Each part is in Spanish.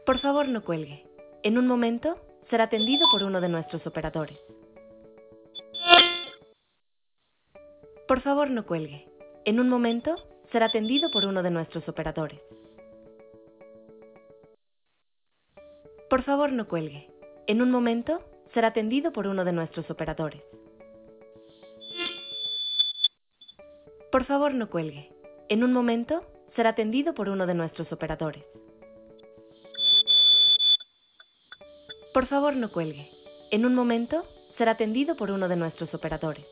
Por favor, no cuelgue. En un momento será atendido por uno de nuestros operadores. Por favor, no cuelgue. En un momento será atendido por uno de nuestros operadores. Por favor, no cuelgue. En un momento será atendido por uno de nuestros operadores. Por favor, no cuelgue. En un momento será atendido por uno de nuestros operadores. Por favor, no cuelgue. En un momento será atendido por uno de nuestros operadores.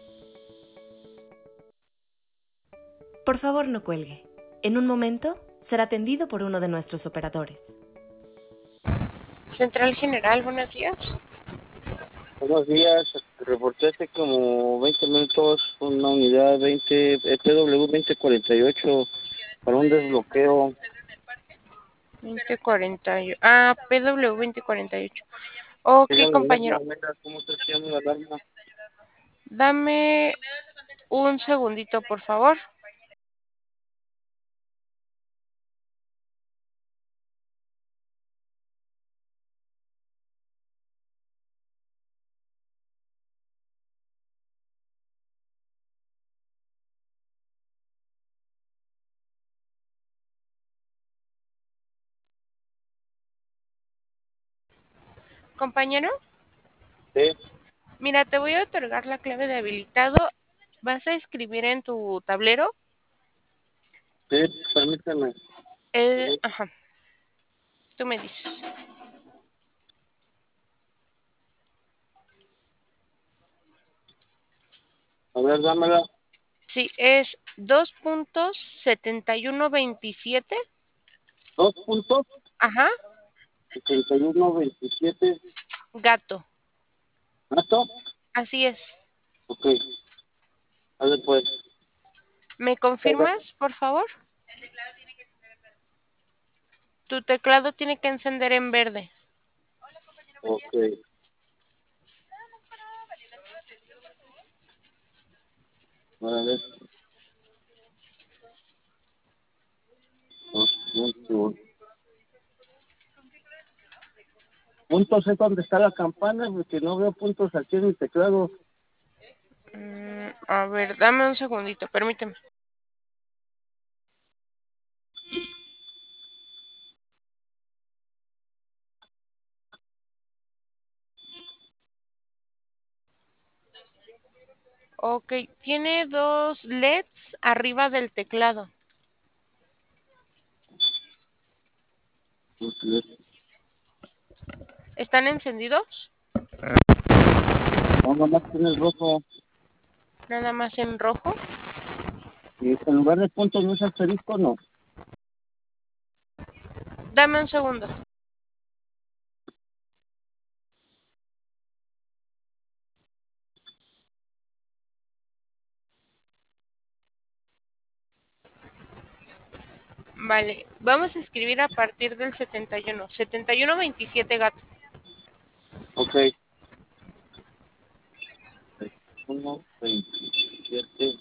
Por favor, no cuelgue. En un momento será atendido por uno de nuestros operadores. Central General, buenos días. Buenos días, reporté hace como 20 minutos una unidad 20, PW 2048 para un desbloqueo. 2048. Ah, PW 2048. Ok, Dígame, compañero. ¿cómo está haciendo la alarma? Dame un segundito, por favor. Compañero, Sí, mira, te voy a otorgar la clave de habilitado. Vas a escribir en tu tablero sí, permítame. Ajá, tú me dices. A ver, dámela. Sí, es 2.7127. Dos puntos, Ajá, 7127. gato. ¿Gato? Así es. Ok, a ver pues. ¿Me confirmas, por favor? Tu teclado tiene que encender en verde. Ok, a ver. Dos puntos. Puntos es donde está la campana, porque no veo puntos aquí en mi teclado. A ver, dame un segundito, permíteme. Ok, tiene dos LEDs arriba del teclado. ¿Están encendidos? No, nomás tiene el rojo. Nada más en rojo. Y en lugar de puntos no es asterisco, no. Dame un segundo. Vale, vamos a escribir a partir del 71. 7127, gato. Ok. 1, 27.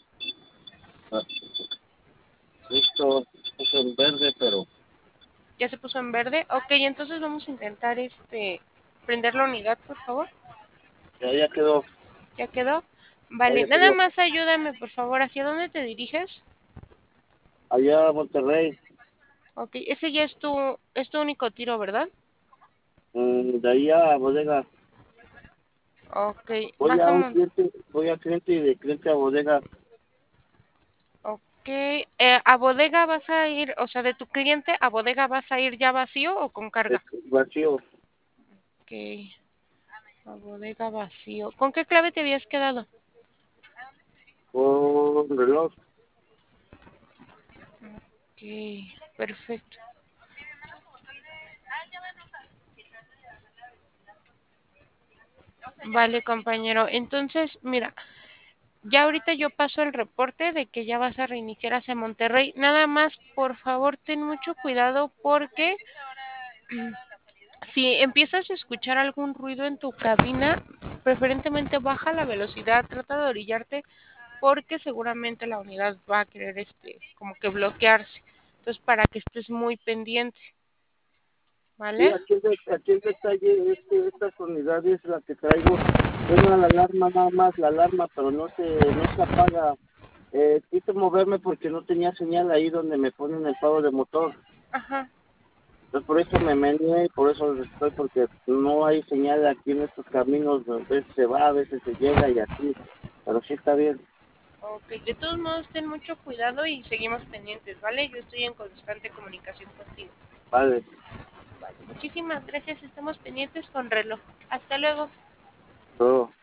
Listo. Puso en verde, pero ¿Ya se puso en verde? Ok, entonces vamos a intentar prender la unidad, por favor. ya quedó. ¿Ya quedó? Vale, Ya nada quedó. más ayúdame, por favor. ¿Hacia dónde te diriges? Allá a Monterrey. Ok, ese ya es tu único tiro, ¿verdad? De ahí a bodega. Ok, más o menos. Voy a cliente y de cliente a bodega. Ok, a bodega vas a ir, o sea, de tu cliente a bodega vas a ir ya vacío o con carga. Vacío. Ok, a bodega vacío. ¿Con qué clave te habías quedado? Con reloj. Ok, perfecto. Vale, compañero. Entonces, mira, ya ahorita yo paso el reporte de que ya vas a reiniciar hacia Monterrey. Nada más, por favor, ten mucho cuidado porque si empiezas a escuchar algún ruido en tu cabina, preferentemente baja la velocidad, trata de orillarte porque seguramente la unidad va a querer como que bloquearse. Entonces, para que estés muy pendiente. Sí, ¿vale? aquí el detalle es que estas unidades, la que traigo, suena la alarma nada más, la alarma, pero no se apaga. Quise moverme porque no tenía señal ahí donde me ponen el pavo de motor. Ajá. Entonces por eso me meneé y por eso estoy, porque no hay señal aquí en estos caminos, a veces se va, a veces se llega y así, pero sí está bien. Ok, de todos modos, ten mucho cuidado y seguimos pendientes, ¿vale? Yo estoy en constante comunicación contigo. Vale, Vale, muchísimas gracias, estamos pendientes con reloj. Hasta luego. todo.